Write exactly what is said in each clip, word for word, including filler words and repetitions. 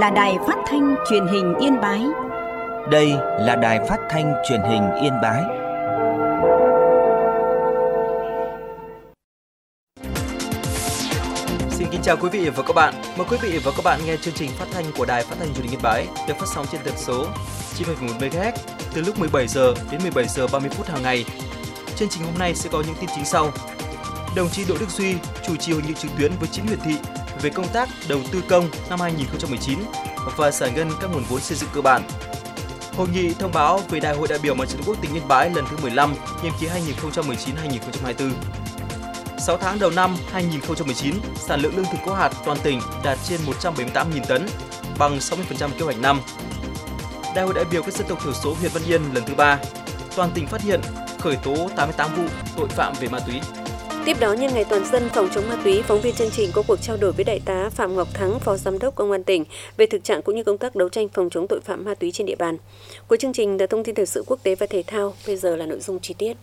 là đài phát thanh truyền hình Yên Bái. Đây là đài phát thanh truyền hình Yên Bái. Xin kính chào quý vị và các bạn. Mời quý vị và các bạn nghe chương trình phát thanh của đài phát thanh truyền hình Yên Bái được phát sóng trên tần số chín mươi phẩy một mê ga héc từ lúc mười bảy giờ đến mười bảy giờ ba mươi phút hàng ngày. Chương trình hôm nay sẽ có những tin chính sau. Đồng chí Đỗ Đức Duy chủ trì hội nghị trực tuyến với chín huyện thị về công tác đầu tư công năm hai nghìn không trăm mười chín và giải ngân các nguồn vốn xây dựng cơ bản. Hội nghị thông báo về Đại hội đại biểu Mặt trận Tổ quốc tỉnh Yên Bái lần thứ mười lăm, nhiệm kỳ hai nghìn không trăm mười chín đến hai nghìn không trăm hai mươi tư. sáu tháng đầu năm hai nghìn không trăm mười chín, sản lượng lương thực có hạt toàn tỉnh đạt trên một trăm bảy mươi tám nghìn tấn, bằng sáu mươi phần trăm kế hoạch năm. Đại hội đại biểu các dân tộc thiểu số huyện Văn Yên lần thứ ba, toàn tỉnh phát hiện, khởi tố tám mươi tám vụ tội phạm về ma túy. Tiếp đó, nhân ngày toàn dân phòng chống ma túy, phóng viên chương trình có cuộc trao đổi với Đại tá Phạm Ngọc Thắng, Phó Giám đốc Công an tỉnh về thực trạng cũng như công tác đấu tranh phòng chống tội phạm ma túy trên địa bàn. Cuối chương trình là thông tin thời sự quốc tế và thể thao, bây giờ là nội dung chi tiết.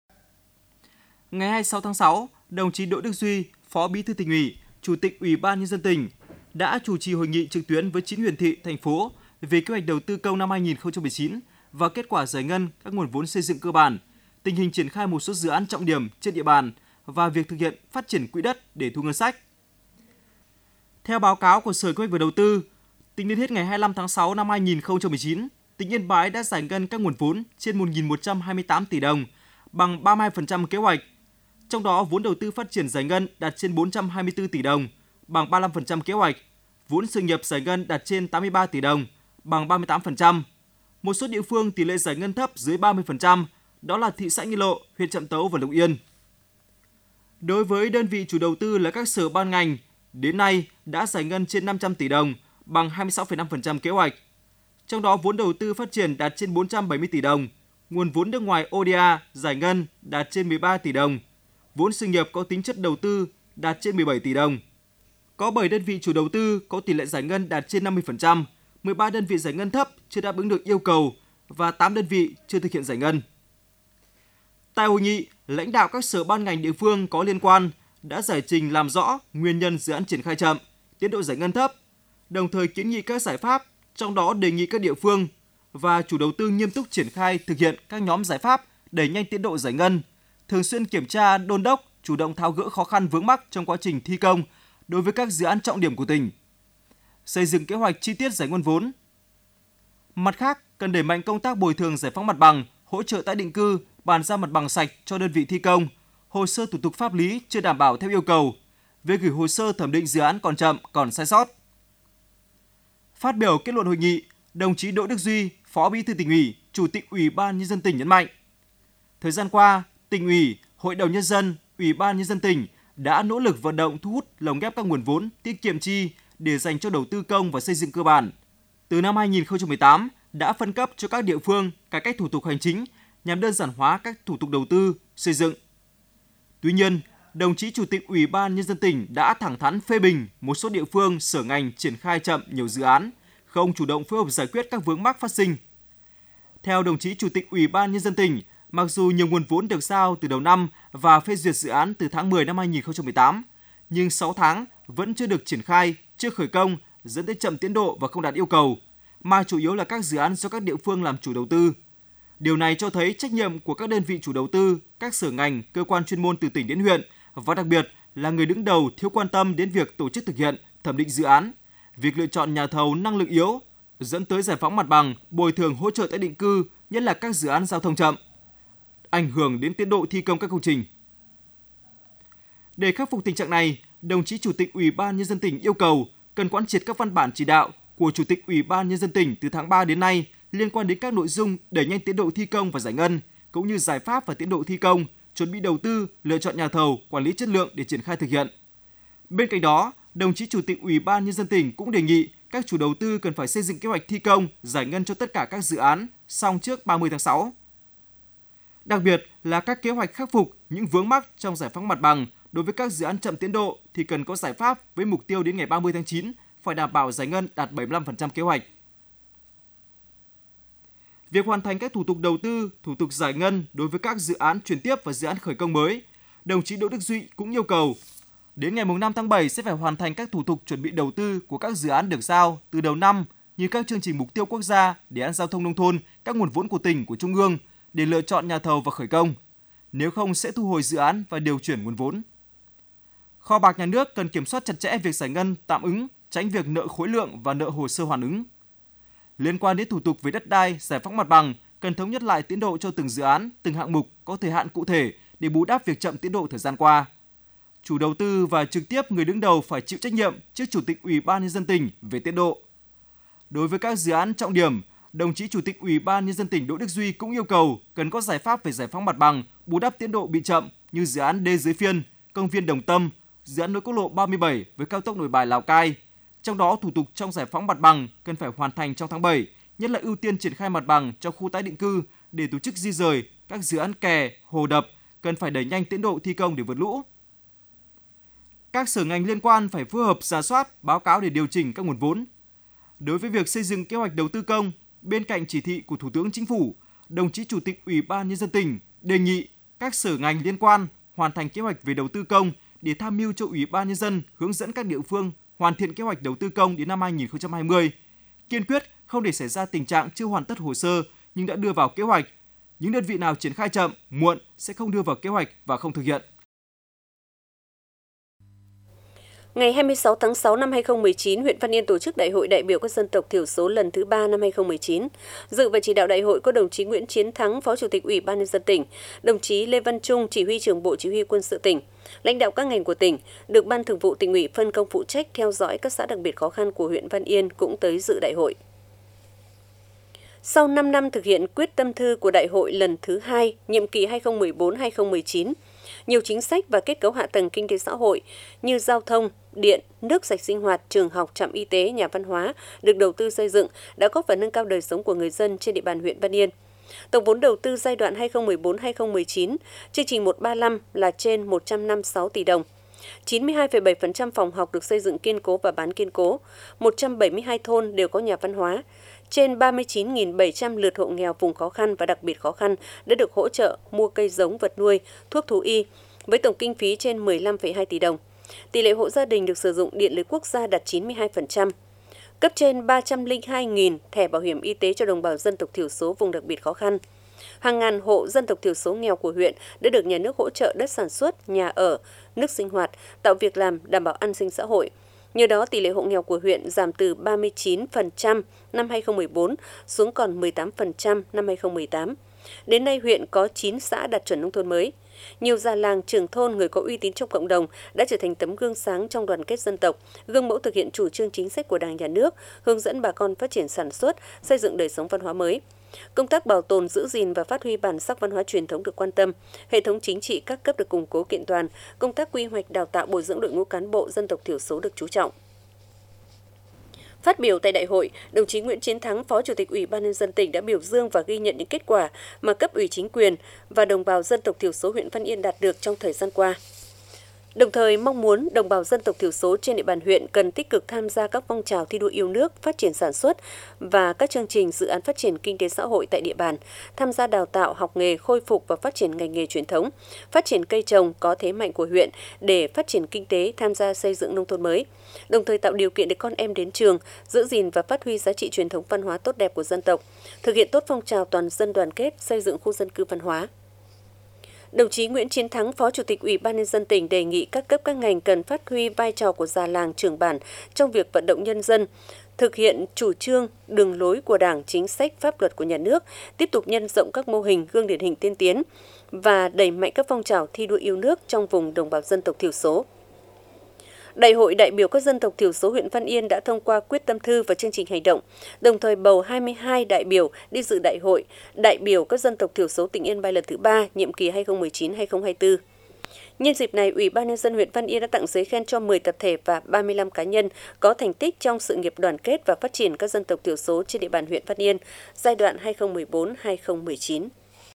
Ngày hai mươi sáu tháng sáu, đồng chí Đỗ Đức Duy, Phó Bí thư Tỉnh ủy, Chủ tịch Ủy ban Nhân dân tỉnh đã chủ trì hội nghị trực tuyến với chín huyện thị, thành phố về kế hoạch đầu tư công năm hai nghìn không trăm mười chín và kết quả giải ngân các nguồn vốn xây dựng cơ bản, tình hình triển khai một số dự án trọng điểm trên địa bàn và việc thực hiện phát triển quỹ đất để thu ngân sách. Theo báo cáo của Sở Kế hoạch và Đầu tư, tính đến hết ngày hai mươi lăm tháng sáu năm hai nghìn không trăm mười chín, tỉnh Yên Bái đã giải ngân các nguồn vốn trên một nghìn một trăm hai mươi tám tỷ đồng, bằng ba mươi hai phần trăm kế hoạch. Trong đó, vốn đầu tư phát triển giải ngân đạt trên bốn trăm hai mươi tư tỷ đồng, bằng ba mươi lăm phần trăm kế hoạch. Vốn sự nghiệp giải ngân đạt trên tám mươi ba tỷ đồng, bằng ba mươi tám phần trăm. Một số địa phương tỷ lệ giải ngân thấp dưới ba mươi phần trăm, đó là thị xã Nghi Lộ, huyện Trạm Tấu và Lục Yên. Đối với đơn vị chủ đầu tư là các sở ban ngành, đến nay đã giải ngân trên năm trăm tỷ đồng, bằng hai mươi sáu phẩy năm phần trăm kế hoạch. Trong đó, vốn đầu tư phát triển đạt trên bốn trăm bảy mươi tỷ đồng, nguồn vốn nước ngoài o đê a giải ngân đạt trên mười ba tỷ đồng, vốn sự nghiệp có tính chất đầu tư đạt trên mười bảy tỷ đồng. Có bảy đơn vị chủ đầu tư có tỷ lệ giải ngân đạt trên năm mươi phần trăm, mười ba đơn vị giải ngân thấp chưa đáp ứng được yêu cầu và tám đơn vị chưa thực hiện giải ngân. Tại hội nghị, lãnh đạo các sở ban ngành địa phương có liên quan đã giải trình làm rõ nguyên nhân dự án triển khai chậm, tiến độ giải ngân thấp, đồng thời kiến nghị các giải pháp, trong đó đề nghị các địa phương và chủ đầu tư nghiêm túc triển khai thực hiện các nhóm giải pháp đẩy nhanh tiến độ giải ngân, thường xuyên kiểm tra, đôn đốc, chủ động tháo gỡ khó khăn vướng mắc trong quá trình thi công đối với các dự án trọng điểm của tỉnh. Xây dựng kế hoạch chi tiết giải ngân vốn. Mặt khác, cần đẩy mạnh công tác bồi thường giải phóng mặt bằng, hỗ trợ tái định cư, bàn giao mặt bằng sạch cho đơn vị thi công, hồ sơ thủ tục pháp lý chưa đảm bảo theo yêu cầu, việc gửi hồ sơ thẩm định dự án còn chậm, còn sai sót. Phát biểu kết luận hội nghị, đồng chí Đỗ Đức Duy, Phó Bí thư Tỉnh ủy, Chủ tịch Ủy ban Nhân dân tỉnh nhấn mạnh, thời gian qua, Tỉnh ủy, Hội đồng Nhân dân, Ủy ban Nhân dân tỉnh đã nỗ lực vận động thu hút lồng ghép các nguồn vốn tiết kiệm chi để dành cho đầu tư công và xây dựng cơ bản. Từ năm hai nghìn không trăm mười tám, đã phân cấp cho các địa phương cải cách thủ tục hành chính nhằm đơn giản hóa các thủ tục đầu tư, xây dựng. Tuy nhiên, đồng chí Chủ tịch Ủy ban Nhân dân tỉnh đã thẳng thắn phê bình một số địa phương sở ngành triển khai chậm nhiều dự án, không chủ động phối hợp giải quyết các vướng mắc phát sinh. Theo đồng chí Chủ tịch Ủy ban Nhân dân tỉnh, mặc dù nhiều nguồn vốn được giao từ đầu năm và phê duyệt dự án từ tháng mười năm hai nghìn không trăm mười tám, nhưng sáu tháng vẫn chưa được triển khai, chưa khởi công, dẫn tới chậm tiến độ và không đạt yêu cầu, mà chủ yếu là các dự án do các địa phương làm chủ đầu tư. Điều này cho thấy trách nhiệm của các đơn vị chủ đầu tư, các sở ngành, cơ quan chuyên môn từ tỉnh đến huyện và đặc biệt là người đứng đầu thiếu quan tâm đến việc tổ chức thực hiện, thẩm định dự án, việc lựa chọn nhà thầu năng lực yếu, dẫn tới giải phóng mặt bằng, bồi thường hỗ trợ tái định cư, nhất là các dự án giao thông chậm, ảnh hưởng đến tiến độ thi công các công trình. Để khắc phục tình trạng này, đồng chí Chủ tịch Ủy ban Nhân dân tỉnh yêu cầu cần quán triệt các văn bản chỉ đạo của Chủ tịch Ủy ban Nhân dân tỉnh từ tháng ba đến nay liên quan đến các nội dung đẩy nhanh tiến độ thi công và giải ngân, cũng như giải pháp và tiến độ thi công, chuẩn bị đầu tư, lựa chọn nhà thầu, quản lý chất lượng để triển khai thực hiện. Bên cạnh đó, đồng chí Chủ tịch Ủy ban Nhân dân tỉnh cũng đề nghị các chủ đầu tư cần phải xây dựng kế hoạch thi công, giải ngân cho tất cả các dự án xong trước ba mươi tháng sáu. Đặc biệt là các kế hoạch khắc phục những vướng mắc trong giải phóng mặt bằng đối với các dự án chậm tiến độ thì cần có giải pháp với mục tiêu đến ngày ba mươi tháng chín phải đảm bảo giải ngân đạt bảy mươi lăm phần trăm kế hoạch. Việc hoàn thành các thủ tục đầu tư, thủ tục giải ngân đối với các dự án chuyển tiếp và dự án khởi công mới, đồng chí Đỗ Đức Duy cũng yêu cầu Đến ngày năm tháng bảy sẽ phải hoàn thành các thủ tục chuẩn bị đầu tư của các dự án được giao từ đầu năm như các chương trình mục tiêu quốc gia, đề án giao thông nông thôn, các nguồn vốn của tỉnh, của trung ương để lựa chọn nhà thầu và khởi công. Nếu không sẽ thu hồi dự án và điều chuyển nguồn vốn. Kho bạc nhà nước cần kiểm soát chặt chẽ việc giải ngân tạm ứng, tránh việc nợ khối lượng và nợ hồ sơ hoàn ứng. Liên quan đến thủ tục về đất đai, giải phóng mặt bằng, cần thống nhất lại tiến độ cho từng dự án, từng hạng mục có thời hạn cụ thể để bù đắp việc chậm tiến độ thời gian qua. Chủ đầu tư và trực tiếp người đứng đầu phải chịu trách nhiệm trước Chủ tịch Ủy ban Nhân dân tỉnh về tiến độ. Đối với các dự án trọng điểm, đồng chí Chủ tịch Ủy ban Nhân dân tỉnh Đỗ Đức Duy cũng yêu cầu cần có giải pháp về giải phóng mặt bằng, bù đắp tiến độ bị chậm như dự án đê Dưới Phiên, công viên Đồng Tâm, dự án nối quốc lộ ba mươi bảy với cao tốc Nội Bài Lào Cai. Trong đó, thủ tục trong giải phóng mặt bằng cần phải hoàn thành trong tháng bảy, nhất là ưu tiên triển khai mặt bằng cho khu tái định cư để tổ chức di rời các dự án kè, hồ đập, cần phải đẩy nhanh tiến độ thi công để vượt lũ. Các sở ngành liên quan phải phối hợp rà soát, báo cáo để điều chỉnh các nguồn vốn. Đối với việc xây dựng kế hoạch đầu tư công, bên cạnh chỉ thị của Thủ tướng Chính phủ, đồng chí Chủ tịch Ủy ban Nhân dân tỉnh đề nghị các sở ngành liên quan hoàn thành kế hoạch về đầu tư công để tham mưu cho Ủy ban Nhân dân hướng dẫn các địa phương hoàn thiện kế hoạch đầu tư công đến năm hai nghìn không trăm hai mươi. Kiên quyết không để xảy ra tình trạng chưa hoàn tất hồ sơ nhưng đã đưa vào kế hoạch. Những đơn vị nào triển khai chậm, muộn sẽ không đưa vào kế hoạch và không thực hiện. Ngày hai mươi sáu tháng sáu năm hai nghìn không trăm mười chín, huyện Văn Yên tổ chức Đại hội đại biểu các dân tộc thiểu số lần thứ ba năm hai nghìn không trăm mười chín. Dự và chỉ đạo đại hội có đồng chí Nguyễn Chiến Thắng, Phó Chủ tịch Ủy ban Nhân dân tỉnh, đồng chí Lê Văn Trung, Chỉ huy trưởng Bộ Chỉ huy Quân sự tỉnh, lãnh đạo các ngành của tỉnh, được Ban Thường vụ Tỉnh ủy phân công phụ trách theo dõi các xã đặc biệt khó khăn của huyện Văn Yên cũng tới dự đại hội. Sau năm năm thực hiện quyết tâm thư của đại hội lần thứ hai, nhiệm kỳ hai nghìn không trăm mười bốn đến hai nghìn không trăm mười chín, nhiều chính sách và kết cấu hạ tầng kinh tế xã hội như giao thông, điện, nước sạch sinh hoạt, trường học, trạm y tế, nhà văn hóa được đầu tư xây dựng đã góp phần nâng cao đời sống của người dân trên địa bàn huyện Văn Yên. Tổng vốn đầu tư giai đoạn hai nghìn không trăm mười bốn đến hai nghìn không trăm mười chín, chương trình một trăm ba mươi lăm là trên một trăm năm mươi sáu tỷ đồng. chín mươi hai phẩy bảy phần trăm phòng học được xây dựng kiên cố và bán kiên cố, một trăm bảy mươi hai thôn đều có nhà văn hóa. Trên ba mươi chín nghìn bảy trăm lượt hộ nghèo vùng khó khăn và đặc biệt khó khăn đã được hỗ trợ mua cây giống vật nuôi, thuốc thú y, với tổng kinh phí trên mười lăm phẩy hai tỷ đồng. Tỷ lệ hộ gia đình được sử dụng điện lưới quốc gia đạt chín mươi hai phần trăm. Cấp trên ba trăm lẻ hai nghìn thẻ bảo hiểm y tế cho đồng bào dân tộc thiểu số vùng đặc biệt khó khăn. Hàng ngàn hộ dân tộc thiểu số nghèo của huyện đã được nhà nước hỗ trợ đất sản xuất, nhà ở, nước sinh hoạt, tạo việc làm, đảm bảo an sinh xã hội. Nhờ đó, tỷ lệ hộ nghèo của huyện giảm từ ba mươi chín phần trăm năm hai nghìn không trăm mười bốn xuống còn mười tám phần trăm năm hai nghìn không trăm mười tám. Đến nay, huyện có chín xã đạt chuẩn nông thôn mới. Nhiều già làng, trưởng thôn, người có uy tín trong cộng đồng đã trở thành tấm gương sáng trong đoàn kết dân tộc, gương mẫu thực hiện chủ trương chính sách của Đảng, Nhà nước, hướng dẫn bà con phát triển sản xuất, xây dựng đời sống văn hóa mới. Công tác bảo tồn, giữ gìn và phát huy bản sắc văn hóa truyền thống được quan tâm, hệ thống chính trị các cấp được củng cố kiện toàn, công tác quy hoạch đào tạo bồi dưỡng đội ngũ cán bộ dân tộc thiểu số được chú trọng. Phát biểu tại đại hội, đồng chí Nguyễn Chiến Thắng, Phó Chủ tịch Ủy ban Nhân dân tỉnh đã biểu dương và ghi nhận những kết quả mà cấp ủy chính quyền và đồng bào dân tộc thiểu số huyện Văn Yên đạt được trong thời gian qua. Đồng thời mong muốn đồng bào dân tộc thiểu số trên địa bàn huyện cần tích cực tham gia các phong trào thi đua yêu nước, phát triển sản xuất và các chương trình dự án phát triển kinh tế xã hội tại địa bàn, tham gia đào tạo, học nghề, khôi phục và phát triển ngành nghề truyền thống, phát triển cây trồng có thế mạnh của huyện để phát triển kinh tế, tham gia xây dựng nông thôn mới, đồng thời tạo điều kiện để con em đến trường, giữ gìn và phát huy giá trị truyền thống văn hóa tốt đẹp của dân tộc, thực hiện tốt phong trào toàn dân đoàn kết, xây dựng khu dân cư văn hóa. Đồng chí Nguyễn Chiến Thắng, Phó Chủ tịch Ủy ban Nhân dân tỉnh đề nghị các cấp các ngành cần phát huy vai trò của già làng trưởng bản trong việc vận động nhân dân, thực hiện chủ trương, đường lối của Đảng, chính sách, pháp luật của nhà nước, tiếp tục nhân rộng các mô hình gương điển hình tiên tiến và đẩy mạnh các phong trào thi đua yêu nước trong vùng đồng bào dân tộc thiểu số. Đại hội đại biểu các dân tộc thiểu số huyện Văn Yên đã thông qua quyết tâm thư và chương trình hành động, đồng thời bầu hai mươi hai đại biểu đi dự đại hội đại biểu các dân tộc thiểu số tỉnh Yên Bái lần thứ ba, nhiệm kỳ hai nghìn không trăm mười chín đến hai nghìn không trăm hai mươi tư. Nhân dịp này, Ủy ban Nhân dân huyện Văn Yên đã tặng giấy khen cho mười tập thể và ba mươi lăm cá nhân có thành tích trong sự nghiệp đoàn kết và phát triển các dân tộc thiểu số trên địa bàn huyện Văn Yên giai đoạn hai nghìn không trăm mười bốn đến hai nghìn không trăm mười chín.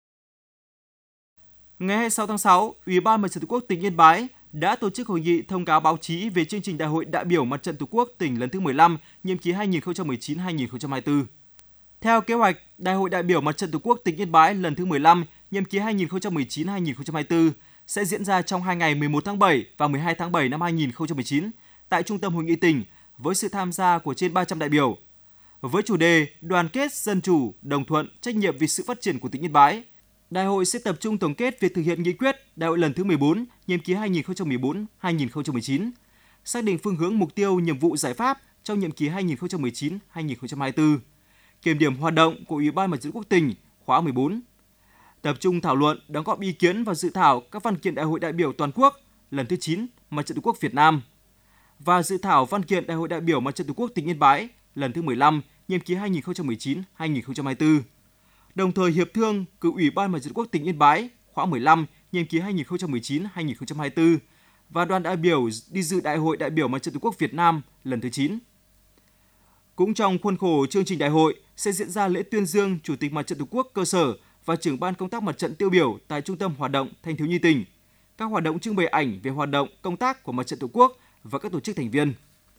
Ngày hai mươi sáu tháng sáu, Ủy ban Mặt trận Tổ quốc tỉnh Yên Bái đã tổ chức hội nghị thông cáo báo chí về chương trình Đại hội đại biểu Mặt trận Tổ quốc tỉnh lần thứ mười lăm, nhiệm kỳ hai nghìn không trăm mười chín đến hai nghìn không trăm hai mươi tư. Theo kế hoạch, Đại hội đại biểu Mặt trận Tổ quốc tỉnh Yên Bái lần thứ mười lăm, nhiệm kỳ hai nghìn không trăm mười chín đến hai nghìn không trăm hai mươi tư sẽ diễn ra trong hai ngày mười một tháng bảy và mười hai tháng bảy năm hai nghìn không trăm mười chín tại Trung tâm Hội nghị tỉnh với sự tham gia của trên ba trăm đại biểu. Với chủ đề Đoàn kết, dân chủ, đồng thuận, trách nhiệm vì sự phát triển của tỉnh Yên Bái, đại hội sẽ tập trung tổng kết việc thực hiện nghị quyết đại hội lần thứ mười bốn, nhiệm kỳ hai nghìn không trăm mười bốn đến hai nghìn không trăm mười chín, xác định phương hướng mục tiêu, nhiệm vụ, giải pháp trong nhiệm kỳ hai nghìn không trăm mười chín đến hai nghìn không trăm hai mươi tư, kiểm điểm hoạt động của Ủy ban Mặt trận Tổ quốc tỉnh khóa mười bốn, tập trung thảo luận, đóng góp ý kiến vào dự thảo các văn kiện Đại hội đại biểu toàn quốc lần thứ chín Mặt trận Tổ quốc Việt Nam và dự thảo văn kiện Đại hội đại biểu Mặt trận Tổ quốc tỉnh Yên Bái lần thứ mười lăm, nhiệm kỳ hai nghìn không trăm mười chín đến hai nghìn không trăm hai mươi tư. Đồng thời hiệp thương cử Ủy ban Mặt trận Tổ quốc tỉnh Yên Bái khóa mười lăm, nhiệm kỳ hai nghìn không trăm mười chín đến hai nghìn không trăm hai mươi tư và đoàn đại biểu đi dự Đại hội đại biểu Mặt trận Tổ quốc Việt Nam lần thứ chín. Cũng trong khuôn khổ chương trình đại hội sẽ diễn ra lễ tuyên dương Chủ tịch Mặt trận Tổ quốc cơ sở và trưởng ban công tác mặt trận tiêu biểu tại Trung tâm Hoạt động Thanh thiếu nhi tỉnh, các hoạt động trưng bày ảnh về hoạt động công tác của Mặt trận Tổ quốc và các tổ chức thành viên.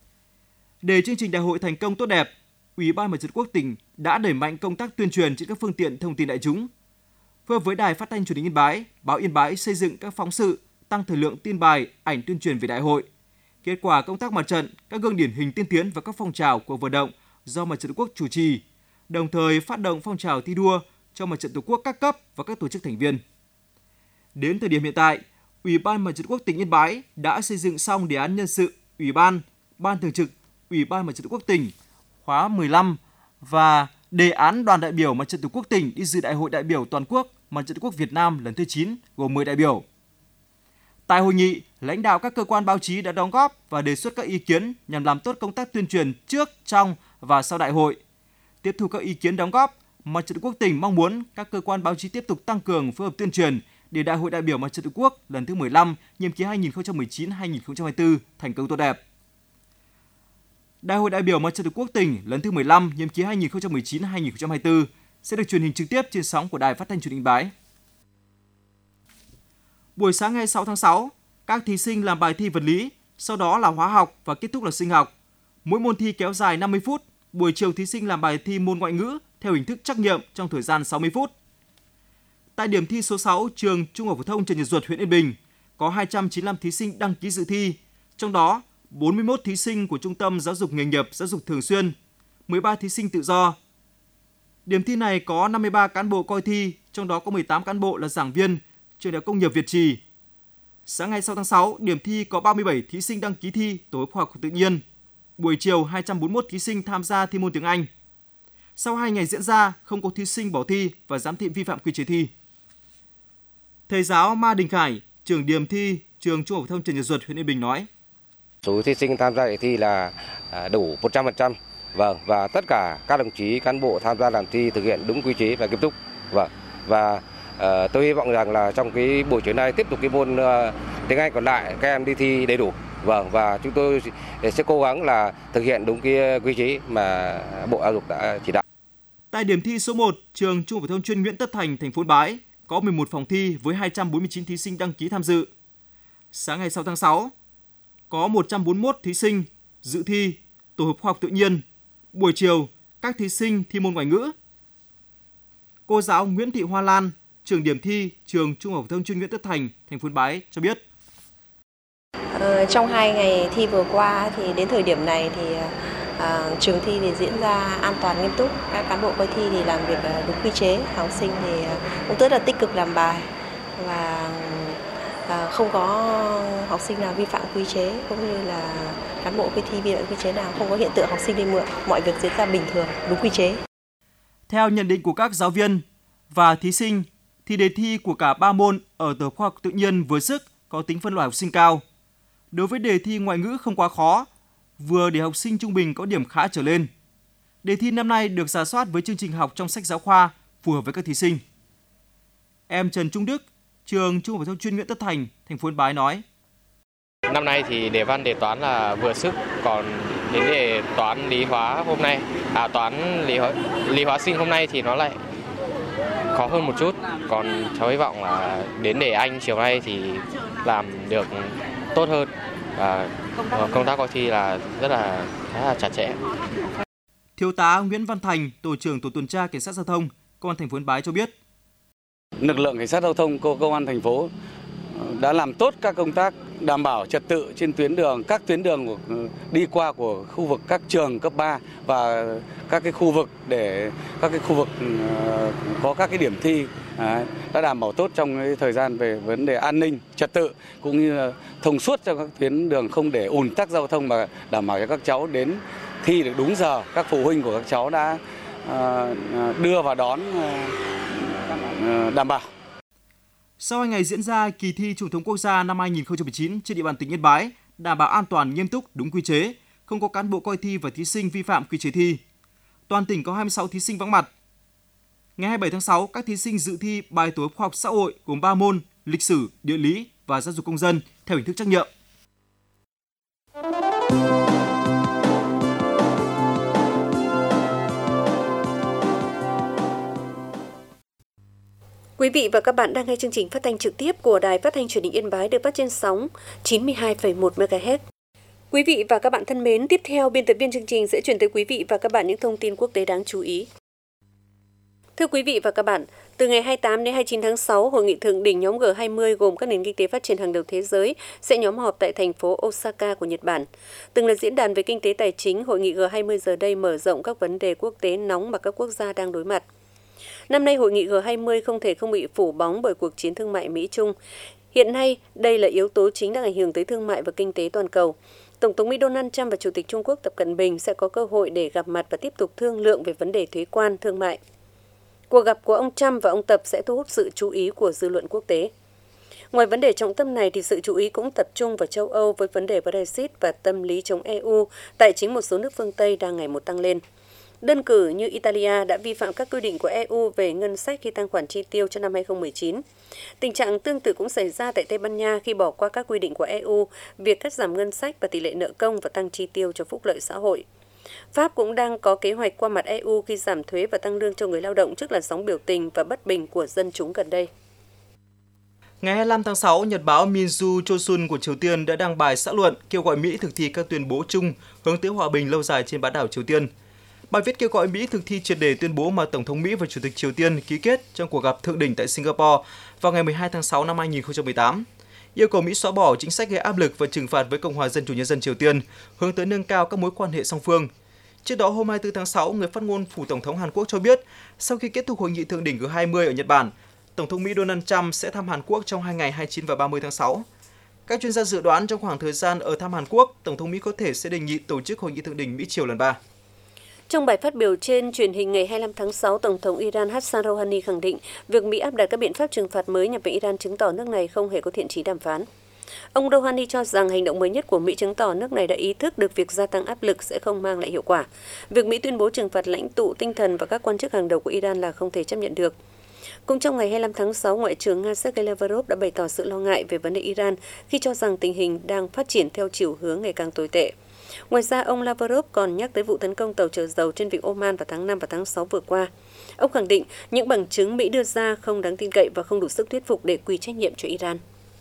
Để chương trình đại hội thành công tốt đẹp, Ủy ban Mặt trận Tổ quốc tỉnh đã đẩy mạnh công tác tuyên truyền trên các phương tiện thông tin đại chúng. Phối hợp với Đài Phát thanh Truyền hình Yên Bái, Báo Yên Bái xây dựng các phóng sự, tăng thời lượng tin bài, ảnh tuyên truyền về đại hội. Kết quả công tác mặt trận, các gương điển hình tiên tiến và các phong trào cuộc vận động do Mặt trận Tổ quốc chủ trì, đồng thời phát động phong trào thi đua cho Mặt trận Tổ quốc các cấp và các tổ chức thành viên. Đến thời điểm hiện tại, Ủy ban Mặt trận Tổ quốc tỉnh Yên Bái đã xây dựng xong đề án nhân sự Ủy ban, Ban thường trực Ủy ban Mặt trận Tổ quốc tỉnh khóa mười lăm và đề án đoàn đại biểu Mặt trận Tổ quốc tỉnh đi dự Đại hội đại biểu toàn quốc Mặt trận Tổ quốc Việt Nam lần thứ chín gồm mười đại biểu. Tại hội nghị, lãnh đạo các cơ quan báo chí đã đóng góp và đề xuất các ý kiến nhằm làm tốt công tác tuyên truyền trước, trong và sau đại hội. Tiếp thu các ý kiến đóng góp, Mặt trận Tổ quốc tỉnh mong muốn các cơ quan báo chí tiếp tục tăng cường phối hợp tuyên truyền để Đại hội đại biểu Mặt trận Tổ quốc lần thứ mười lăm, nhiệm kỳ hai nghìn không trăm mười chín đến hai nghìn không trăm hai mươi tư thành công tốt đẹp. Đại hội đại biểu Mặt trận Tổ quốc tỉnh lần thứ mười lăm, nhiệm kỳ hai nghìn không trăm mười chín đến hai nghìn không trăm hai mươi tư sẽ được truyền hình trực tiếp trên sóng của Đài Phát thanh Truyền hình Yên Bái. Buổi sáng ngày sáu tháng sáu, các thí sinh làm bài thi vật lý, sau đó là hóa học và kết thúc là sinh học. Mỗi môn thi kéo dài năm mươi phút. Buổi chiều thí sinh làm bài thi môn ngoại ngữ theo hình thức trắc nghiệm trong thời gian sáu mươi phút. Tại điểm thi số sáu, trường Trung học phổ thông Trần Nhật Duật, huyện Yên Bình có hai trăm chín mươi lăm thí sinh đăng ký dự thi, trong đó bốn mươi mốt thí sinh của Trung tâm Giáo dục nghề nghiệp Giáo dục thường xuyên, mười ba thí sinh tự do. Điểm thi này có năm mươi ba cán bộ coi thi, trong đó có mười tám cán bộ là giảng viên Trường Đại học Công nghiệp Việt Trì. Sáng ngày sáu tháng sáu, điểm thi có ba mươi bảy thí sinh đăng ký thi tổ hợp khoa học tự nhiên. Buổi chiều hai trăm bốn mươi mốt thí sinh tham gia thi môn tiếng Anh. Sau hai ngày diễn ra, không có thí sinh bỏ thi và giám thị vi phạm quy chế thi. Thầy giáo Ma Đình Khải, trưởng điểm thi trường Trung học phổ thông Trần Nhật Duật, huyện Yên Bình nói: Số thí sinh tham gia đề thi là đủ một trăm phần trăm. Vâng, và tất cả các đồng chí cán bộ tham gia làm thi thực hiện đúng quy chế và nghiêm túc. Vâng, và uh, tôi hy vọng rằng là trong cái buổi chiều nay tiếp tục cái môn uh, tiếng Anh còn lại các em đi thi đầy đủ. Vâng, và chúng tôi sẽ cố gắng là thực hiện đúng cái quy chế mà Bộ Giáo dục đã chỉ đạo. Tại điểm thi số một, trường Trung học phổ thông chuyên Nguyễn Tất Thành, thành phố Yên Bái có mười một phòng thi với hai trăm bốn mươi chín thí sinh đăng ký tham dự. Sáng ngày sáu tháng sáu, có một trăm bốn mươi mốt thí sinh dự thi tổ hợp khoa học tự nhiên. Buổi chiều, các thí sinh thi môn ngoại ngữ. Cô giáo Nguyễn Thị Hoa Lan, trưởng điểm thi trường Trung học phổ thông chuyên Nguyễn Tất Thành, thành phố Yên Bái cho biết: Ờ, trong hai ngày thi vừa qua thì đến thời điểm này thì à, trường thi thì diễn ra an toàn nghiêm túc, các cán bộ coi thi thì làm việc đúng quy chế, học sinh thì cũng rất là tích cực làm bài và à, không có học sinh nào vi phạm quy chế, cũng như là cán bộ coi thi vi phạm quy chế nào, không có hiện tượng học sinh đi mượn, mọi việc diễn ra bình thường, đúng quy chế. Theo nhận định của các giáo viên và thí sinh, thì đề thi của cả ba môn ở tổ hợp khoa học tự nhiên vừa sức có tính phân loại học sinh cao. Đối với đề thi ngoại ngữ không quá khó, vừa để học sinh trung bình có điểm khá trở lên. Đề thi năm nay được rà soát với chương trình học trong sách giáo khoa phù hợp với các thí sinh. Em Trần Trung Đức, trường Trung học phổ thông chuyên Nguyễn Tất Thành, thành phố Yên Bái nói: Năm nay thì đề văn đề toán là vừa sức, còn đến đề toán lý hóa hôm nay, à toán lý hóa, lý hóa sinh hôm nay thì nó lại khó hơn một chút. Còn cháu hy vọng là đến đề Anh chiều nay thì làm được tốt hơn. Và công tác coi thi là rất là khá là chặt chẽ. Thiếu tá Nguyễn Văn Thành, tổ trưởng tổ tuần tra cảnh sát giao thông công an thành phố Yên Bái cho biết: Lực lượng cảnh sát giao thông công an thành phố đã làm tốt các công tác đảm bảo trật tự trên tuyến đường, các tuyến đường của, đi qua của khu vực các trường cấp ba và các cái khu vực để các cái khu vực có các cái điểm thi đã đảm bảo tốt trong cái thời gian về vấn đề an ninh, trật tự cũng như là thông suốt cho các tuyến đường, không để ùn tắc giao thông mà đảm bảo cho các cháu đến thi được đúng giờ. Các phụ huynh của các cháu đã đưa và đón đảm bảo. Sau hai ngày diễn ra, kỳ thi Trung học phổ thông quốc gia năm hai nghìn không trăm mười chín trên địa bàn tỉnh Yên Bái đảm bảo an toàn, nghiêm túc, đúng quy chế, không có cán bộ coi thi và thí sinh vi phạm quy chế thi. Toàn tỉnh có hai mươi sáu thí sinh vắng mặt. Ngày hai mươi bảy tháng sáu, các thí sinh dự thi bài tổ hợp khoa học xã hội gồm ba môn: lịch sử, địa lý và giáo dục công dân theo hình thức trắc nghiệm. Quý vị và các bạn đang nghe chương trình phát thanh trực tiếp của Đài Phát thanh Truyền hình Yên Bái được phát trên sóng chín mươi hai phẩy một mê ga héc. Quý vị và các bạn thân mến, tiếp theo biên tập viên chương trình sẽ chuyển tới quý vị và các bạn những thông tin quốc tế đáng chú ý. Thưa quý vị và các bạn, từ ngày hai mươi tám đến hai mươi chín tháng sáu, hội nghị thượng đỉnh nhóm G hai mươi gồm các nền kinh tế phát triển hàng đầu thế giới sẽ nhóm họp tại thành phố Osaka của Nhật Bản. Từng là diễn đàn về kinh tế tài chính, hội nghị G hai mươi giờ đây mở rộng các vấn đề quốc tế nóng mà các quốc gia đang đối mặt. Năm nay, hội nghị G hai mươi không thể không bị phủ bóng bởi cuộc chiến thương mại Mỹ-Trung. Hiện nay, đây là yếu tố chính đang ảnh hưởng tới thương mại và kinh tế toàn cầu. Tổng thống Mỹ Donald Trump và Chủ tịch Trung Quốc Tập Cận Bình sẽ có cơ hội để gặp mặt và tiếp tục thương lượng về vấn đề thuế quan, thương mại. Cuộc gặp của ông Trump và ông Tập sẽ thu hút sự chú ý của dư luận quốc tế. Ngoài vấn đề trọng tâm này thì sự chú ý cũng tập trung vào châu Âu với vấn đề Brexit và tâm lý chống e u, tài chính một số nước phương Tây đang ngày một tăng lên. Đơn cử như Italia đã vi phạm các quy định của e u về ngân sách khi tăng khoản chi tiêu cho năm hai không một chín. Tình trạng tương tự cũng xảy ra tại Tây Ban Nha khi bỏ qua các quy định của e u, việc cắt giảm ngân sách và tỷ lệ nợ công và tăng chi tiêu cho phúc lợi xã hội. Pháp cũng đang có kế hoạch qua mặt e u khi giảm thuế và tăng lương cho người lao động trước làn sóng biểu tình và bất bình của dân chúng gần đây. Ngày hai mươi lăm tháng sáu, nhật báo Minju Chosun của Triều Tiên đã đăng bài xã luận kêu gọi Mỹ thực thi các tuyên bố chung hướng tới hòa bình lâu dài trên bán đảo Triều Tiên. Bài viết kêu gọi Mỹ thực thi triệt để tuyên bố mà Tổng thống Mỹ và Chủ tịch Triều Tiên ký kết trong cuộc gặp thượng đỉnh tại Singapore vào ngày mười hai tháng sáu năm hai nghìn không trăm mười tám, yêu cầu Mỹ xóa bỏ chính sách gây áp lực và trừng phạt với Cộng hòa Dân chủ Nhân dân Triều Tiên, hướng tới nâng cao các mối quan hệ song phương. Trước đó, hôm hai mươi tư tháng sáu, người phát ngôn phủ Tổng thống Hàn Quốc cho biết, sau khi kết thúc hội nghị thượng đỉnh G hai mươi ở Nhật Bản, Tổng thống Mỹ Donald Trump sẽ thăm Hàn Quốc trong hai ngày hai mươi chín và ba mươi tháng sáu. Các chuyên gia dự đoán trong khoảng thời gian ở thăm Hàn Quốc, Tổng thống Mỹ có thể sẽ đề nghị tổ chức hội nghị thượng đỉnh Mỹ-Triều lần ba. Trong bài phát biểu trên truyền hình ngày hai mươi lăm tháng sáu, Tổng thống Iran Hassan Rouhani khẳng định việc Mỹ áp đặt các biện pháp trừng phạt mới nhằm vào Iran chứng tỏ nước này không hề có thiện chí đàm phán. Ông Rouhani cho rằng hành động mới nhất của Mỹ chứng tỏ nước này đã ý thức được việc gia tăng áp lực sẽ không mang lại hiệu quả. Việc Mỹ tuyên bố trừng phạt lãnh tụ tinh thần và các quan chức hàng đầu của Iran là không thể chấp nhận được. Cũng trong ngày hai mươi lăm tháng sáu, Ngoại trưởng Nga Sergei Lavrov đã bày tỏ sự lo ngại về vấn đề Iran khi cho rằng tình hình đang phát triển theo chiều hướng ngày càng tồi tệ. Ngoài ra, ông Lavrov còn nhắc tới vụ tấn công tàu chở dầu trên vịnh Oman vào tháng năm và tháng sáu vừa qua. Ông khẳng định những bằng chứng Mỹ đưa ra không đáng tin cậy và không đủ sức thuyết phục để quy trách nhiệm cho Iran.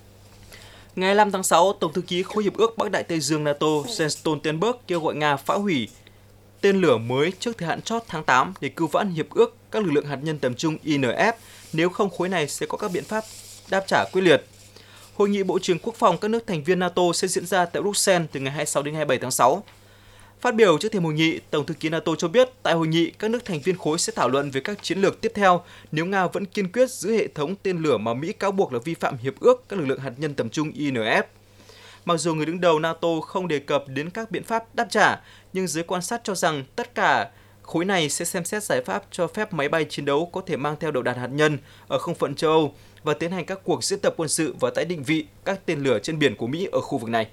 Ngày hai mươi lăm tháng sáu, Tổng thư ký Khối hiệp ước Bắc Đại Tây Dương NATO Jens Stoltenberg kêu gọi Nga phá hủy tên lửa mới trước thời hạn chót tháng tám để cứu vãn hiệp ước các lực lượng hạt nhân tầm trung I N F, nếu không khối này sẽ có các biện pháp đáp trả quyết liệt. Hội nghị Bộ trưởng Quốc phòng các nước thành viên NATO sẽ diễn ra tại Bruxelles từ ngày hai mươi sáu đến hai mươi bảy tháng sáu. Phát biểu trước thềm hội nghị, Tổng thư ký NATO cho biết tại hội nghị các nước thành viên khối sẽ thảo luận về các chiến lược tiếp theo nếu Nga vẫn kiên quyết giữ hệ thống tên lửa mà Mỹ cáo buộc là vi phạm hiệp ước các lực lượng hạt nhân tầm trung I N F. Mặc dù người đứng đầu NATO không đề cập đến các biện pháp đáp trả, nhưng giới quan sát cho rằng tất cả khối này sẽ xem xét giải pháp cho phép máy bay chiến đấu có thể mang theo đầu đạn hạt nhân ở không phận châu Âu và tiến hành các cuộc diễn tập quân sự và tái định vị các tên lửa trên biển của Mỹ ở khu vực này.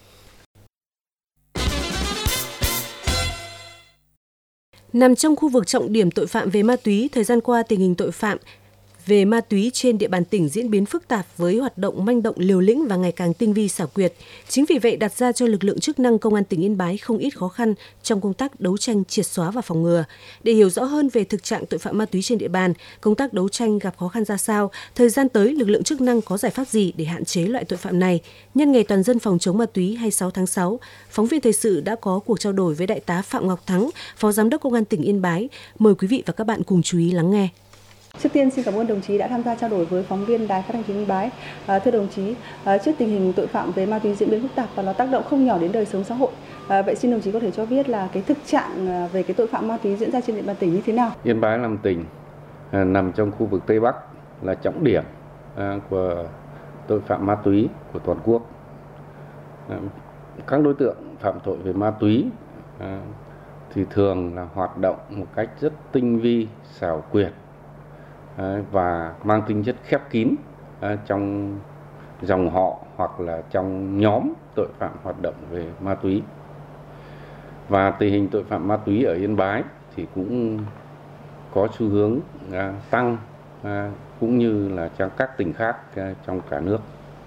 Nằm trong khu vực trọng điểm tội phạm về ma túy, thời gian qua tình hình tội phạm về ma túy trên địa bàn tỉnh diễn biến phức tạp với hoạt động manh động liều lĩnh và ngày càng tinh vi xảo quyệt. Chính vì vậy đặt ra cho lực lượng chức năng Công an tỉnh Yên Bái không ít khó khăn trong công tác đấu tranh triệt xóa và phòng ngừa. Để hiểu rõ hơn về thực trạng tội phạm ma túy trên địa bàn, công tác đấu tranh gặp khó khăn ra sao, thời gian tới lực lượng chức năng có giải pháp gì để hạn chế loại tội phạm này. Nhân ngày toàn dân phòng chống ma túy hai mươi sáu tháng sáu, phóng viên thời sự đã có cuộc trao đổi với Đại tá Phạm Ngọc Thắng, Phó Giám đốc Công an tỉnh Yên Bái. Mời quý vị và các bạn cùng chú ý lắng nghe. Trước tiên xin cảm ơn đồng chí đã tham gia trao đổi với phóng viên Đài Phát thanh Truyền hình Yên Bái. À, thưa đồng chí, à, trước tình hình tội phạm về ma túy diễn biến phức tạp và nó tác động không nhỏ đến đời sống xã hội, à, vậy xin đồng chí có thể cho biết là cái thực trạng về cái tội phạm ma túy diễn ra trên địa bàn tỉnh như thế nào? Yên Bái là một tỉnh à, nằm trong khu vực Tây Bắc, là trọng điểm à, của tội phạm ma túy của toàn quốc. À, các đối tượng phạm tội về ma túy à, thì thường là hoạt động một cách rất tinh vi, xảo quyệt à, và mang tính chất khép kín à, trong dòng họ hoặc là trong nhóm tội phạm hoạt động về ma túy. Và tình hình tội phạm ma túy ở Yên Bái thì cũng có xu hướng à, tăng à, cũng như là trong các tỉnh khác à, trong cả nước.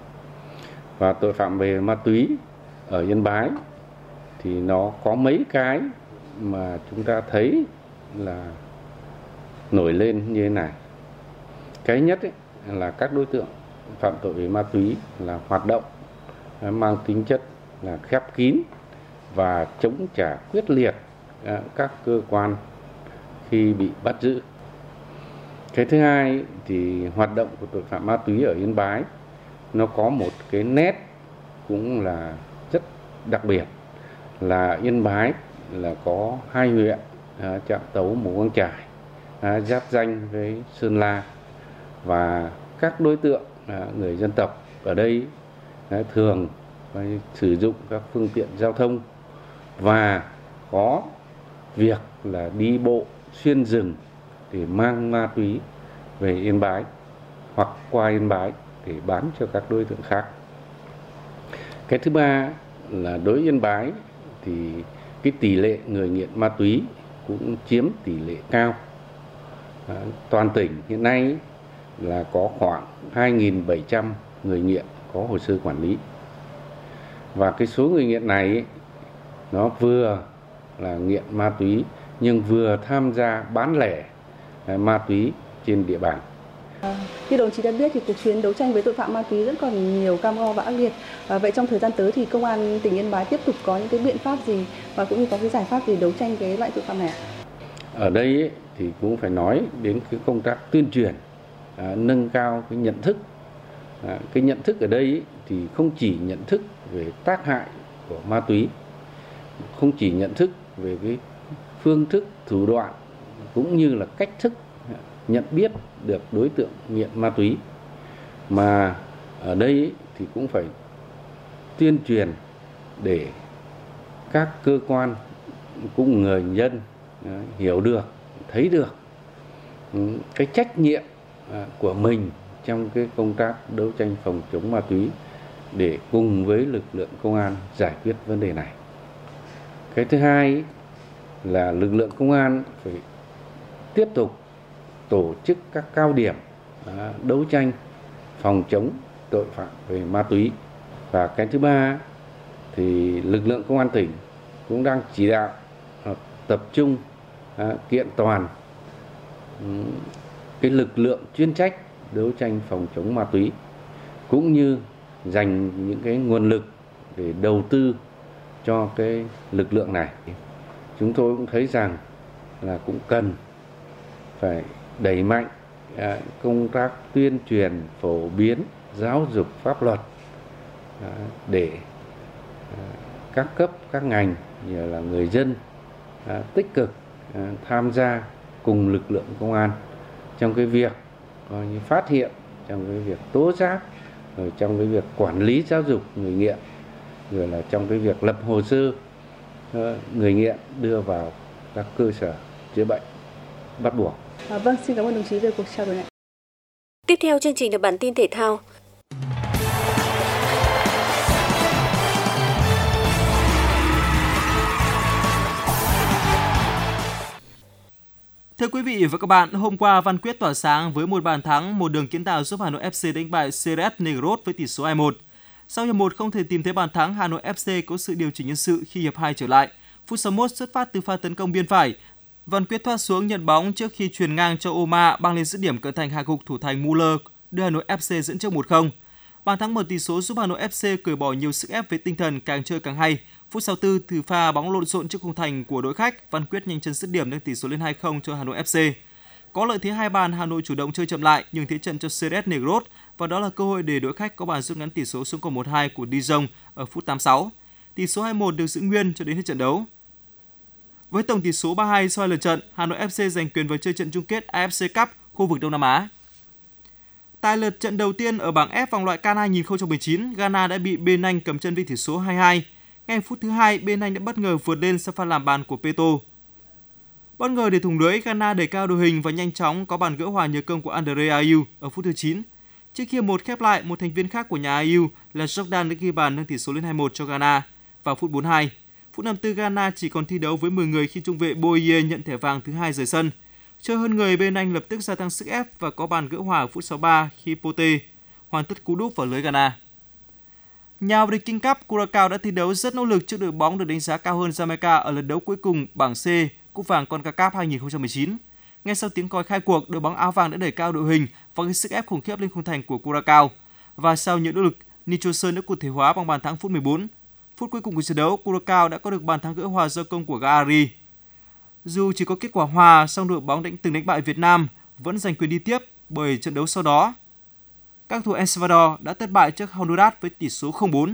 Và tội phạm về ma túy ở Yên Bái thì nó có mấy cái mà chúng ta thấy là nổi lên như thế này. Cái nhất ấy, là các đối tượng phạm tội về ma túy là hoạt động mang tính chất là khép kín và chống trả quyết liệt các cơ quan khi bị bắt giữ. Cái thứ hai thì hoạt động của tội phạm ma túy ở Yên Bái nó có một cái nét cũng là rất đặc biệt, là Yên Bái là có hai huyện à, Trạm Tấu, Mù Căng Chải à, giáp ranh với Sơn La, và các đối tượng à, người dân tộc ở đây à, thường à, sử dụng các phương tiện giao thông và có việc là đi bộ xuyên rừng để mang ma túy về Yên Bái hoặc qua Yên Bái để bán cho các đối tượng khác. Cái thứ ba là đối với Yên Bái thì cái tỷ lệ người nghiện ma túy cũng chiếm tỷ lệ cao. À, toàn tỉnh hiện nay là có khoảng hai nghìn bảy trăm người nghiện có hồ sơ quản lý. Và cái số người nghiện này ấy, nó vừa là nghiện ma túy nhưng vừa tham gia bán lẻ à, ma túy trên địa bàn. À, như đồng chí đã biết thì cuộc chiến đấu tranh với tội phạm ma túy vẫn còn nhiều cam go và ác liệt. À, vậy trong thời gian tới thì công an tỉnh Yên Bái tiếp tục có những cái biện pháp gì và cũng như có cái giải pháp gì đấu tranh cái loại tội phạm này? Ở đây ấy, thì cũng phải nói đến cái công tác tuyên truyền, à, nâng cao cái nhận thức. À, cái nhận thức ở đây ấy, thì không chỉ nhận thức về tác hại của ma túy, không chỉ nhận thức về cái phương thức, thủ đoạn cũng như là cách thức nhận biết được đối tượng nghiện ma túy, mà ở đây thì cũng phải tuyên truyền để các cơ quan cũng người dân hiểu được, thấy được cái trách nhiệm của mình trong cái công tác đấu tranh phòng chống ma túy để cùng với lực lượng công an giải quyết vấn đề này. Cái thứ hai là lực lượng công an phải tiếp tục tổ chức các cao điểm à, đấu tranh phòng chống tội phạm về ma túy. Và cái thứ ba thì lực lượng công an tỉnh cũng đang chỉ đạo à, tập trung à, kiện toàn um, cái lực lượng chuyên trách đấu tranh phòng chống ma túy, cũng như dành những cái nguồn lực để đầu tư cho cái lực lượng này. Chúng tôi cũng thấy rằng là cũng cần phải đẩy mạnh à, công tác tuyên truyền, phổ biến, giáo dục pháp luật à, để à, các cấp, các ngành như là người dân à, tích cực à, tham gia cùng lực lượng công an trong cái việc coi như phát hiện, trong cái việc tố giác, rồi trong cái việc quản lý giáo dục người nghiện, rồi là trong cái việc lập hồ sơ à, người nghiện đưa vào các cơ sở chữa bệnh bắt buộc. À, vâng, xin cảm ơn đồng chí về cuộc trao đổi này. Tiếp theo chương trình là bản tin thể thao. Thưa quý vị và các bạn, hôm qua Văn Quyết tỏa sáng với một bàn thắng, một đường kiến tạo giúp Hà Nội ép xê đánh bại xê rờ ét Negros với tỷ số hai một. Sau hiệp một không thể tìm thấy bàn thắng, Hà Nội ép xê có sự điều chỉnh nhân sự khi hiệp hai trở lại. Phút sáu mươi mốt xuất phát từ pha tấn công biên phải, Văn Quyết thoát xuống nhận bóng trước khi chuyền ngang cho Oma băng lên dứt điểm cận thành hạ gục thủ thành Muller, đưa Hà Nội ép xê dẫn trước một không. Bàn thắng mở tỷ số giúp Hà Nội ép xê cởi bỏ nhiều sức ép với tinh thần càng chơi càng hay. Phút sáu mươi tư từ pha bóng lộn xộn trước khung thành của đội khách, Văn Quyết nhanh chân dứt điểm nâng tỷ số lên hai không cho Hà Nội ép xê. Có lợi thế hai bàn, Hà Nội chủ động chơi chậm lại nhưng thế trận cho xê đê ét Negros và đó là cơ hội để đội khách có bàn rút ngắn tỷ số xuống còn một hai của De Jong ở phút tám mươi sáu. Tỷ số hai một được giữ nguyên cho đến hết trận đấu. Với tổng tỷ số ba hai sau hai lượt trận, Hà Nội ép xê giành quyền vào chơi trận chung kết a ép xê Cup khu vực Đông Nam Á. Tại lượt trận đầu tiên ở bảng F vòng loại CAN hai không một chín, Ghana đã bị bên Anh cầm chân với tỷ số hai hai. Ngay phút thứ hai, bên Anh đã bất ngờ vượt lên sau pha làm bàn của Peto. Bất ngờ để thủng lưới, Ghana đẩy cao đội hình và nhanh chóng có bàn gỡ hòa nhờ công của Andre Ayew ở phút thứ chín. Trước khi một khép lại, một thành viên khác của nhà Ayew là Jordan đã ghi bàn nâng tỷ số lên hai một cho Ghana vào phút bốn mươi hai. Phút năm mươi tư, Ghana chỉ còn thi đấu với mười người khi trung vệ Boye nhận thẻ vàng thứ hai rời sân. Chơi hơn người, bên Anh lập tức gia tăng sức ép và có bàn gỡ hòa ở phút sáu mươi ba khi Pote hoàn tất cú đúp vào lưới Ghana. Nhà vô địch King Cup, Curaçao đã thi đấu rất nỗ lực trước đội bóng được đánh giá cao hơn Jamaica ở lần đấu cuối cùng bảng C Cúp vàng CONCACAF hai không một chín. Ngay sau tiếng còi khai cuộc, đội bóng áo vàng đã đẩy cao đội hình và gây sức ép khủng khiếp lên khung thành của Curaçao. Và sau những nỗ lực, Nicholson đã cụ thể hóa bằng bàn thắng phút mười bốn. Phút cuối cùng của trận đấu, Curaçao đã có được bàn thắng gỡ hòa do công của Gahari. Dù chỉ có kết quả hòa, song đội bóng đánh từng đánh bại Việt Nam vẫn giành quyền đi tiếp bởi trận đấu sau đó. Các thủ El Salvador đã thất bại trước Honduras với tỷ số không bốn.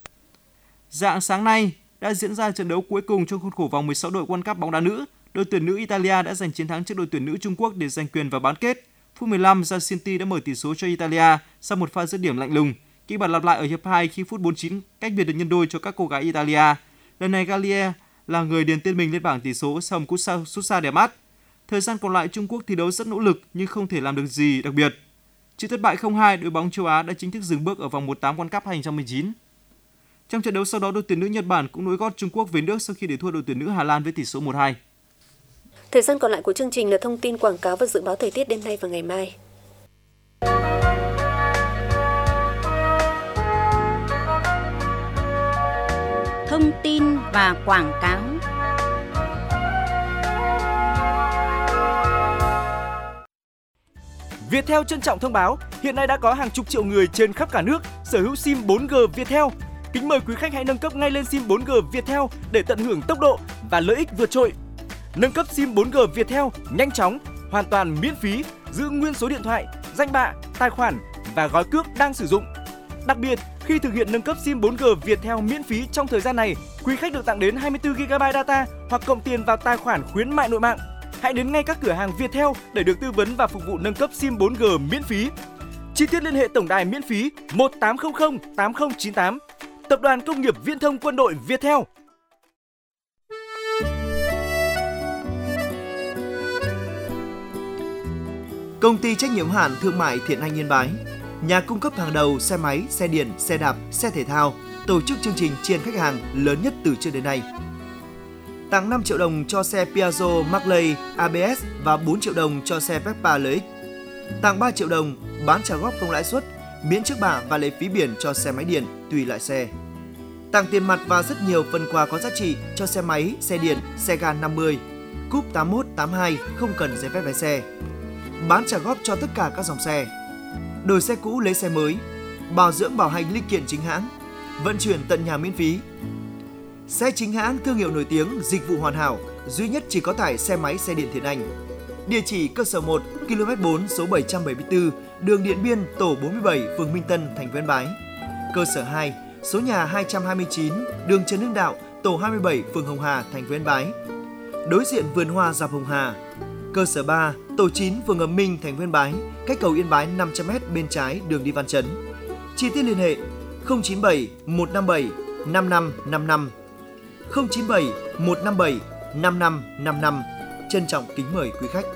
Rạng sáng nay đã diễn ra trận đấu cuối cùng trong khuôn khổ vòng mười sáu đội World Cup bóng đá nữ. Đội tuyển nữ Italia đã giành chiến thắng trước đội tuyển nữ Trung Quốc để giành quyền vào bán kết. Phút mười lăm, Giacinti đã mở tỷ số cho Italia sau một pha dứt điểm lạnh lùng. Kịch bản lặp lại ở hiệp hai khi phút bốn mươi chín cách biệt được nhân đôi cho các cô gái Italia. Lần này Gallier là người điền tên mình lên bảng tỷ số sau một cú sút xa đẹp mắt. Thời gian còn lại, Trung Quốc thi đấu rất nỗ lực nhưng không thể làm được gì đặc biệt. Trước thất bại không hai, đội bóng châu Á đã chính thức dừng bước ở vòng một tám World Cup hai không một chín. Trong trận đấu sau đó, đội tuyển nữ Nhật Bản cũng nối gót Trung Quốc về nước sau khi để thua đội tuyển nữ Hà Lan với tỷ số một hai. Thời gian còn lại của chương trình là thông tin quảng cáo và dự báo thời tiết đêm nay và ngày mai. Thông tin và quảng cáo. Viettel trân trọng thông báo, hiện nay đã có hàng chục triệu người trên khắp cả nước sở hữu sim bốn G Viettel. Kính mời quý khách hãy nâng cấp ngay lên sim bốn G Viettel để tận hưởng tốc độ và lợi ích vượt trội. Nâng cấp sim bốn G Viettel nhanh chóng, hoàn toàn miễn phí, giữ nguyên số điện thoại, danh bạ, tài khoản và gói cước đang sử dụng. Đặc biệt, khi thực hiện nâng cấp sim bốn G Viettel miễn phí trong thời gian này, quý khách được tặng đến hai mươi tư gi ga bai data hoặc cộng tiền vào tài khoản khuyến mại nội mạng. Hãy đến ngay các cửa hàng Viettel để được tư vấn và phục vụ nâng cấp sim bốn G miễn phí. Chi tiết liên hệ tổng đài miễn phí một tám không không tám không chín tám. Tập đoàn Công nghiệp Viễn thông Quân đội Viettel. Công ty trách nhiệm hữu hạn thương mại Thiện Anh Yên Bái, nhà cung cấp hàng đầu xe máy, xe điện, xe đạp, xe thể thao, tổ chức chương trình tri ân khách hàng lớn nhất từ trước đến nay. Tặng năm triệu đồng cho xe Piaggio Marley a bê ét và bốn triệu đồng cho xe Vespa lờ ích. Tặng ba triệu đồng bán trả góp không lãi suất, miễn trước bạ và lệ phí biển cho xe máy điện tùy loại xe. Tặng tiền mặt và rất nhiều phần quà có giá trị cho xe máy, xe điện, xe ga năm mươi, cúp tám mốt, tám hai không cần giấy phép lái xe. Bán trả góp cho tất cả các dòng xe. Đổi xe cũ lấy xe mới, bảo dưỡng bảo hành linh kiện chính hãng, vận chuyển tận nhà miễn phí. Xe chính hãng thương hiệu nổi tiếng, dịch vụ hoàn hảo, duy nhất chỉ có tải xe máy xe điện Thiện Anh. Địa chỉ cơ sở một, ki lô mét bốn, số bảy trăm bảy mươi tư, đường Điện Biên, tổ bốn mươi bảy, phường Minh Tân, thành phố Yên Bái. Cơ sở hai, số nhà hai trăm hai mươi chín, đường Trần Hưng Đạo, tổ hai mươi bảy, phường Hồng Hà, thành phố Yên Bái. Đối diện vườn hoa dọc Hồng Hà. Cơ sở ba, tổ chín, phường Ấm Minh, thành phố Yên Bái, cách cầu Yên Bái năm trăm mét bên trái đường đi Văn Chấn. Chi tiết liên hệ không chín bảy một năm bảy năm năm năm năm, không chín bảy một năm bảy năm năm năm năm. Trân trọng kính mời quý khách.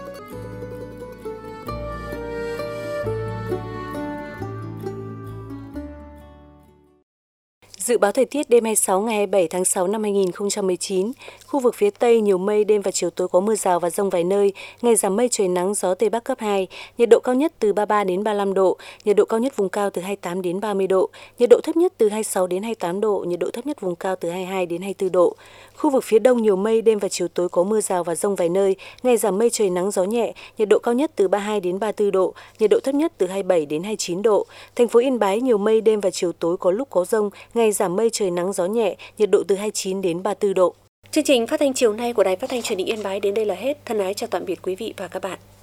Dự báo thời tiết đêm hai mươi sáu ngày hai mươi bảy tháng sáu năm hai nghìn không trăm mười chín, khu vực phía Tây nhiều mây, đêm và chiều tối có mưa rào và dông vài nơi, ngày giảm mây trời nắng, gió Tây Bắc cấp hai, nhiệt độ cao nhất từ ba mươi ba đến ba mươi lăm độ, nhiệt độ cao nhất vùng cao từ hai mươi tám đến ba mươi độ, nhiệt độ thấp nhất từ hai mươi sáu đến hai mươi tám độ, nhiệt độ thấp nhất vùng cao từ hai mươi hai đến hai mươi tư độ. Khu vực phía Đông nhiều mây, đêm và chiều tối có mưa rào và dông vài nơi, ngày giảm mây trời nắng, gió nhẹ, nhiệt độ cao nhất từ ba mươi hai đến ba mươi tư độ, nhiệt độ thấp nhất từ hai mươi bảy đến hai mươi chín độ. Thành phố Yên Bái nhiều mây, đêm và chiều tối có lúc có dông, ngày giảm mây trời nắng, gió nhẹ, nhiệt độ từ hai mươi chín đến ba mươi tư độ. Chương trình phát thanh chiều nay của Đài Phát thanh Truyền hình Yên Bái đến đây là hết. Thân ái chào tạm biệt quý vị và các bạn.